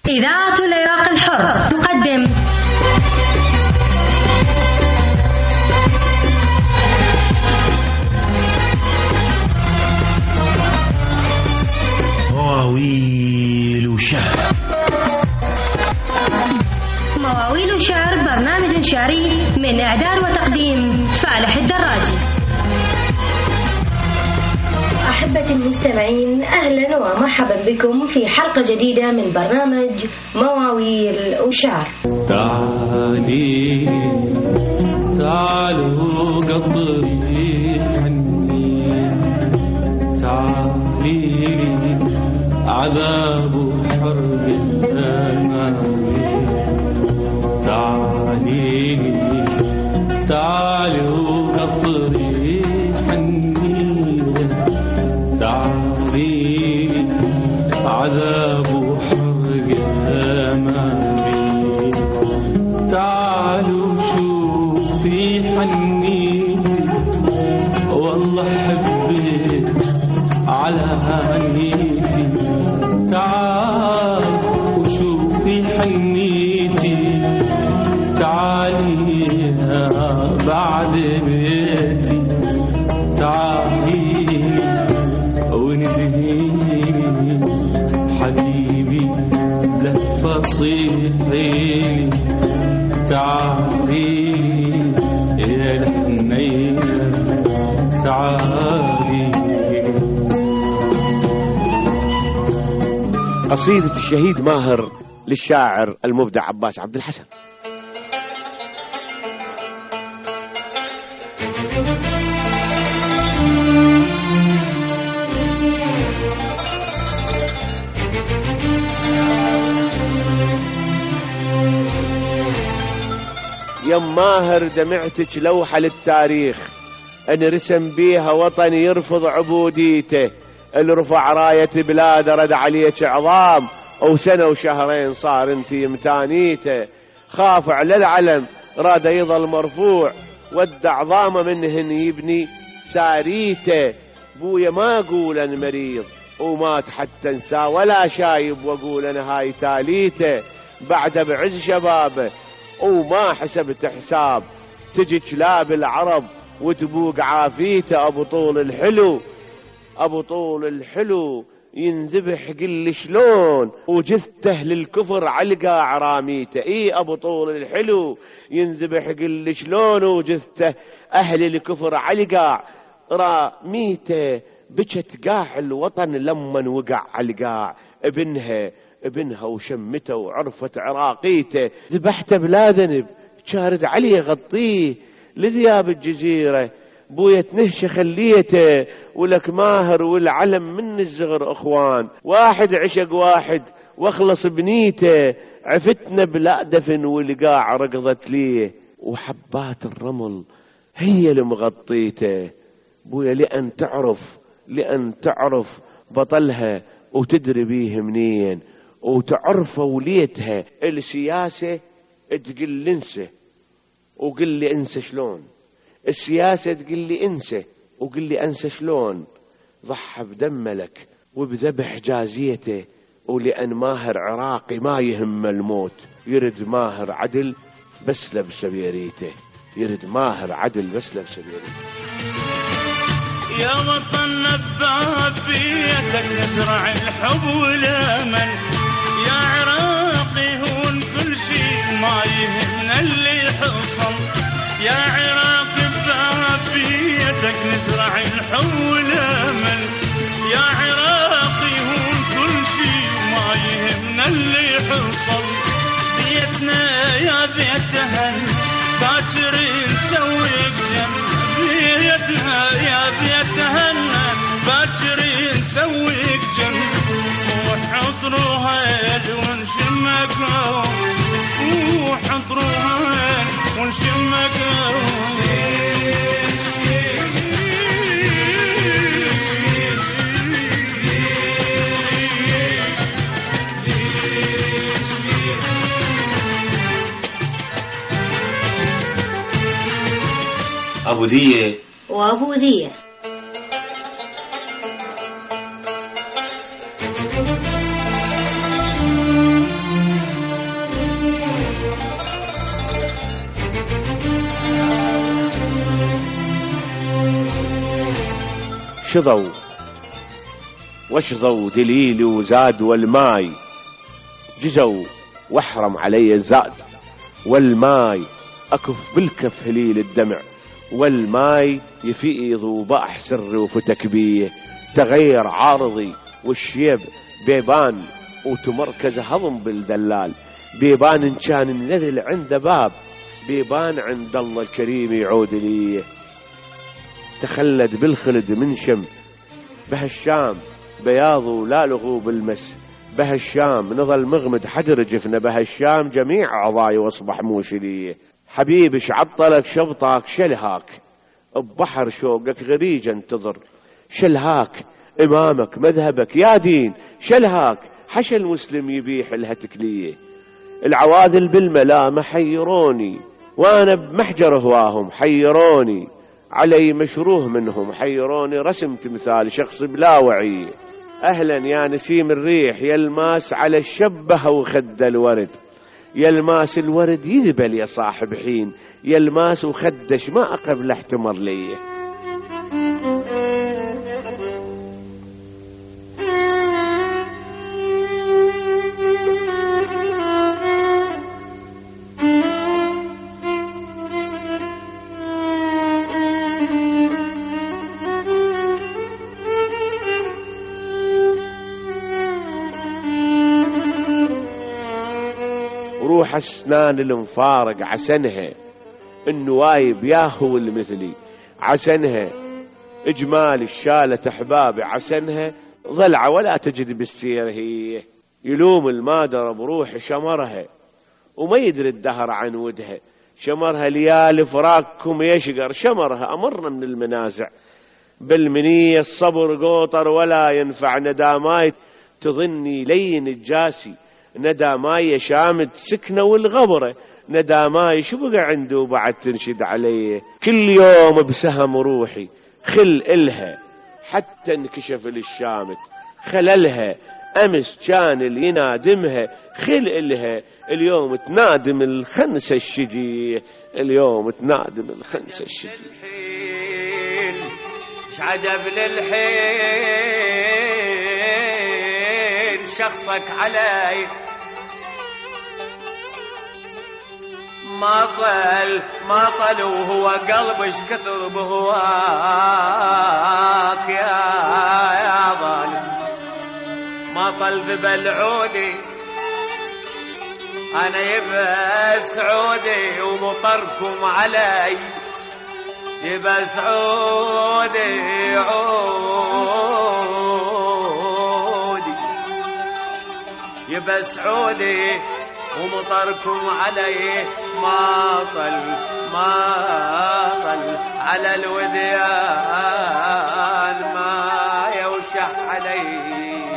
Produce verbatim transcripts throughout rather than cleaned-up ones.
إذاعة العراق الحر تقدم مواويل شعر. مواويل شعر برنامج شعري من إعداد وتقديم فالح الدراجي. أحبة المستمعين، أهلا ومرحبا بكم في حلقة جديدة من برنامج مواويل وشعر. تعالي تعالوا قطري حني، تعالي عذاب حرب الأمامي، تعالي تعالوا قطري حني، تعالي عذاب حرق الأمامي، تعالوا شوفي حنيتي والله حبيت على هنيتي، تعالوا شوفي حنيتي، تعالي بعد بيتي، تعالي وندهيني حبيبي لهفة صيحيني، تعالي يا الحنينة تعالي. قصيدة الشهيد ماهر للشاعر المبدع عباس عبد الحسن. يم ماهر دمعتك لوحة للتاريخ، ان رسم بيها وطن يرفض عبوديته، اللي رفع راية بلاد رد عليك عظام، وسنة وشهرين صار انتي متانيته، خاف على العلم راد يظل مرفوع، ودع ضامة منهن يبني ساريته، بويا ما اقول انا مريض ومات حتى انسى ولا شايب، واقول انا هاي تاليته، بعد بعز شبابه وما حسبت حساب، تجي كلاب العرب وتبوق عافيته، ابو طول الحلو ابو طول الحلو ينذبح قل شلون، وجثته للكفر علقا راميته، اي ابو طول الحلو ينذبح قل شلون، وجثته اهل الكفر علقا راميته، بكت قاع الوطن لمن وقع علقاع، ابنها ابنها وشمته وعرفت عراقيته، ذبحته بلا ذنب شارد عليه غطيه، لذياب الجزيرة بويا تنهش خليته، ولك ماهر والعلم من الزغر اخوان، واحد عشق واحد واخلص بنيته، عفتنا بلا دفن والقاع رقضت ليه، وحبات الرمل هي اللي مغطيته، بويا لأن تعرف لأن تعرف بطلها وتدري بيه منين، وتعرف وليتها السياسة تقل انسى وقل لي انسى شلون، السياسة تقل لي انسى وقل لي انسى شلون، ضحى بدم لك وبذبح جازيته، ولأن ماهر عراقي ما يهم الموت، يرد ماهر عدل بس لبس بيريته، يرد ماهر عدل بس لبس بيريته. يا وطن نبع بيدك نزرع الحب والامل، يا عراقي هون كل شيء ما يهمنا اللي حصل، يا عراقي بباب بيدك نزرع الحب والامل، يا عراقي هون كل شيء ما يهمنا اللي حصل، بيتنا يا بيتهن باكر نسويك جنة، بيتنا يا بيتهن باكر نسويك جنة، وحطروها ونشمك وحطروها ونشمك، أبو ذية وأبو ذية. شظوا وشظوا دليلي وزاد والماي جزوا واحرم علي الزاد والماي أكف بالكف هليل الدمع والماي يفيض وباح سري وفتك بيه تغير عارضي والشيب بيبان وتمركز هضم بالدلال بيبان إن كان النذل عنده باب بيبان عند الله الكريم يعود ليه تخلد بالخلد من شم بهالشام بياض لا لغوب المس بهالشام نظل مغمد حجر جفنه بهالشام جميع عضاي واصبح موشليه حبيبي شعطلك شبطك شلهاك ببحر شوقك غريج انتظر شلهاك امامك مذهبك يا دين شلهاك حش المسلم يبيح لها تكليه العواذل بالملامة حيروني وانا بمحجر هواهم حيروني علي مشروه منهم حيروني رسم تمثال شخص بلا وعي اهلا يا نسيم الريح يلماس على الشبه وخد الورد يلماس الورد يذبل يا صاحب حين يلماس وخدش ما قبل احتمر ليه روح اسنان المفارق عسنها النوايب ياهو المثلي عسنها اجمال الشالة احبابي عسنها ضلعة ولا تجد بالسير هي يلوم المادر بروح شمرها وما يدري الدهر عن ودها شمرها ليالي فراقكم يشقر شمرها امرنا من المنازع بالمنية الصبر قوطر ولا ينفع نداماي تظني لين الجاسي نداماي شامد سكنة والغبرة نداماي شو بقى عنده بعد تنشد عليه كل يوم بسهم روحي خل إلها حتى انكشف للشامت خللها أمس كان اللي ينادمها خل إلها اليوم تنادم الخنسة الشجي اليوم تنادم الخنسة الشجي ايش عجب للحين شخصك علي ما طل ما طل وهو قلبش كثر بهواك يا يا ظالم ما طل ببلعودي انا يبقى سعودي ومطركم علي يبقى سعودي عودي يبقى سعودي ومطركم علي ما طل ما طل على الوديان ما يوشح علي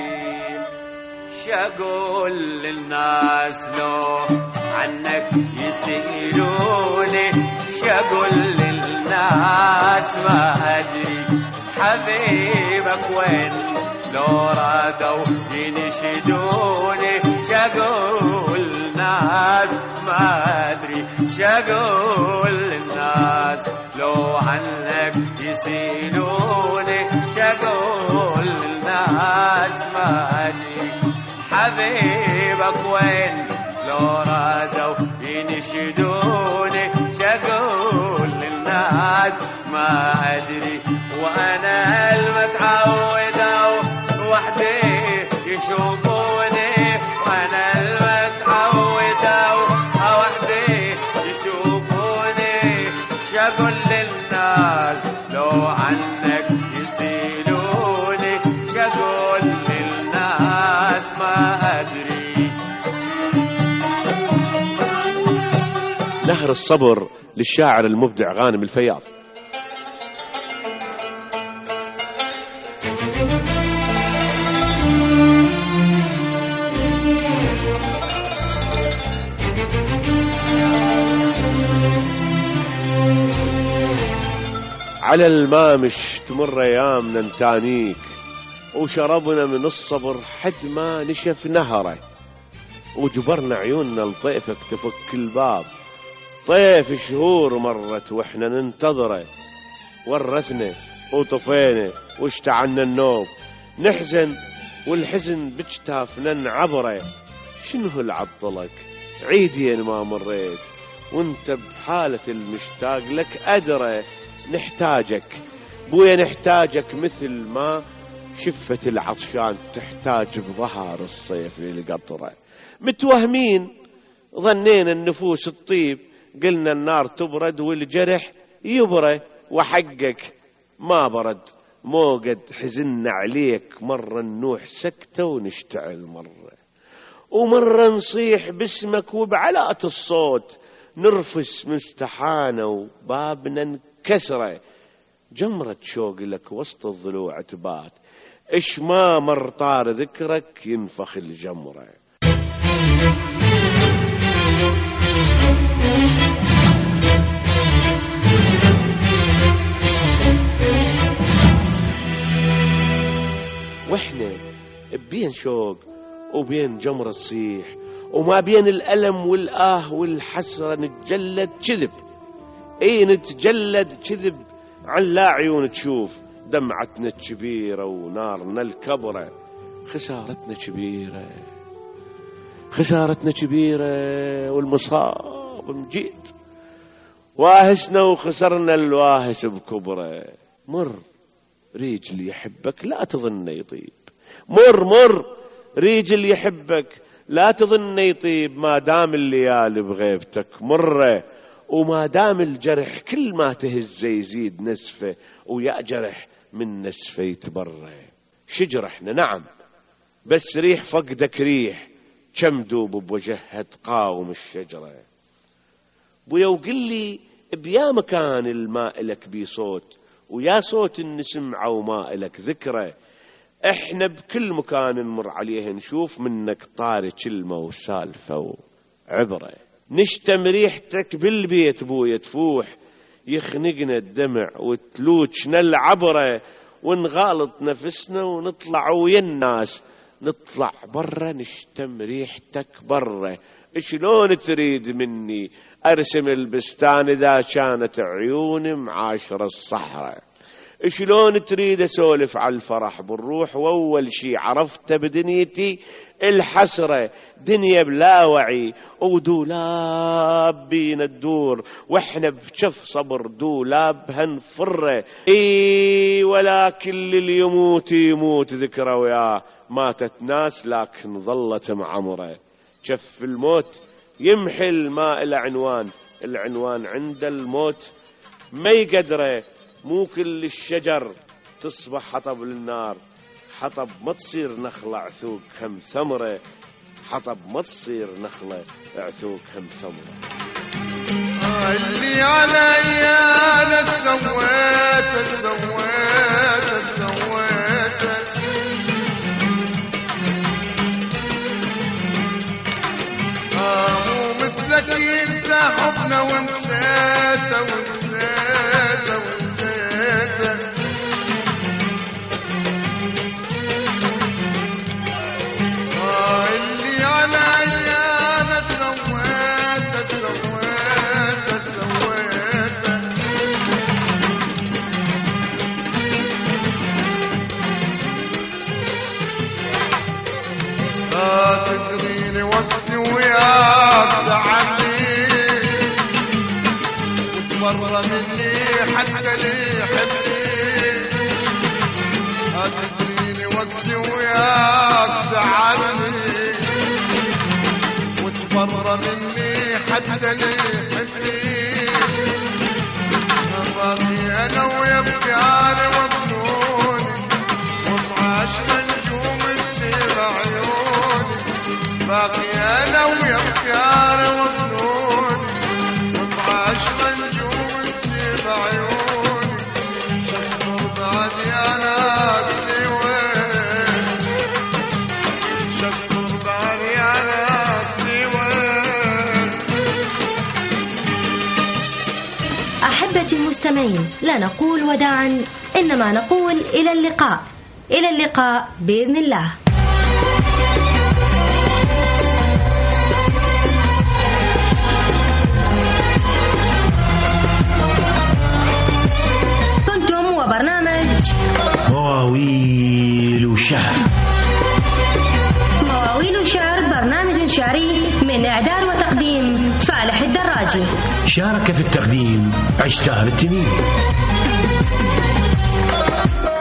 شقول للناس لو عنك يسألوني شقول للناس ما أدري حبيبك وين لو رادوا ينشدوني شقول للناس ما أدري شقول للناس لو عنك يسألوني شقول للناس ما أدري حبيبك وين لو رادوا ينشدوني شقول للناس ما أدري وأنا المتعودة وحدي يشوفوني وأنا المتعودة وحدي يشوفوني شقول للناس لو عنك يسألوني شقول للناس ما أدري. نهر الصبر للشاعر المبدع غانم الفياض. على المامش تمر ايامنا نتانيك وشربنا من الصبر حد ما نشف نهره وجبرنا عيوننا لطيفك تفك الباب طيف شهور مرت واحنا ننتظره ورثنا وطفينا واشتعلنا النوم، نحزن والحزن بجتافنا نعبره. شنو العطلك عيدين ما مريت وانت بحالة المشتاق لك أدرى. نحتاجك بويا نحتاجك مثل ما شفة العطشان تحتاج بظهر الصيف للقطرة. متوهمين ظنينا النفوس الطيب، قلنا النار تبرد والجرح يبرى، وحقك ما برد موقد حزننا عليك. مرة نوح سكتة ونشتعل مرة، ومرة نصيح باسمك وبعلاء الصوت نرفس مستحانة وبابنا انكسره. جمرة شوق لك وسط الضلوع تبات، إش ما مرطار ذكرك ينفخ الجمرة. واحنا بين شوق وبين جمرة تصيح، وما بين الألم والآه والحسرة نتجلد كذب. اي نتجلد كذب عن لا عيون تشوف، دمعتنا الكبيرة ونارنا الكبرة. خسارتنا كبيرة خسارتنا كبيرة والمصاب مجيد، واهسنا وخسرنا الواهس بكبرة. مر ريجل يحبك لا تظن يطيب، مر مر ريجل يحبك لا تظن يطيب. ما دام الليالي بغيبتك مرة، وما دام الجرح كل ما تهز يزيد نسفه، ويا جرح من نسفه يتبرى. شجرحنا نعم بس ريح فقدك ريح، كم دوب بوجهها تقاوم الشجرة. بويا وقل لي بيا مكان الماء لك بي صوت، ويا صوت النسمعه وما لك ذكرى. احنا بكل مكان نمر عليه نشوف منك طاري كلمة وسالفة وعبرة. نشتم ريحتك بالبيت بويا تفوح، يخنقنا الدمع وتلوجنا العبرة. ونغالط نفسنا ونطلع ويا الناس، نطلع برا نشتم ريحتك برا. شلون تريد مني أرسم البستان إذا كانت عيوني معاشرة الصحراء؟ شلون تريد أسولف على الفرح بالروح وأول شي عرفته بدنيتي الحسرة؟ دنيا بلا وعي ودولاب بينا الدور، وإحنا بشف صبر دولاب هنفره. إي ولكن اللي يموت يموت ذكره وياه، ماتت ناس لكن ظلت معمره. شف الموت يمحي الماء العنوان، العنوان عند الموت ما يقدره. مو كل الشجر تصبح حطب للنار، حطب ما تصير نخلة عثوق هم ثمرة، حطب ما تصير نخلة عثوق هم ثمرة. اللي علي انا سويت سويت سويت مو مثلك انت حبنا ونسيت ونسيت ونسيت. اللي علي انا سويت سويت سويت. لا تدريني وقتي وياك زعلني، وتمر مني حتى لي حبني. لا تدريني وقتي وياك زعلني، وتمر مني حتى لي حبني. باقي انا ويبكاني وظنوني، ومعاشر نجوم تصير عيوني. باقي انا ويبكاني وظنوني، ومعاشر نجوم تصير عيوني. شصبر بعد يا ناس لي وين، شصبر بعد يا ناس لي وين. أحبتي المستمعين، لا نقول وداعا إنما نقول إلى اللقاء، إلى اللقاء بإذن الله. كنتم وبرنامج شعر. مواويل شعر برنامج شعري من إعداد وتقديم فالح الدراجي. شارك في التقديم عشتار التميمي.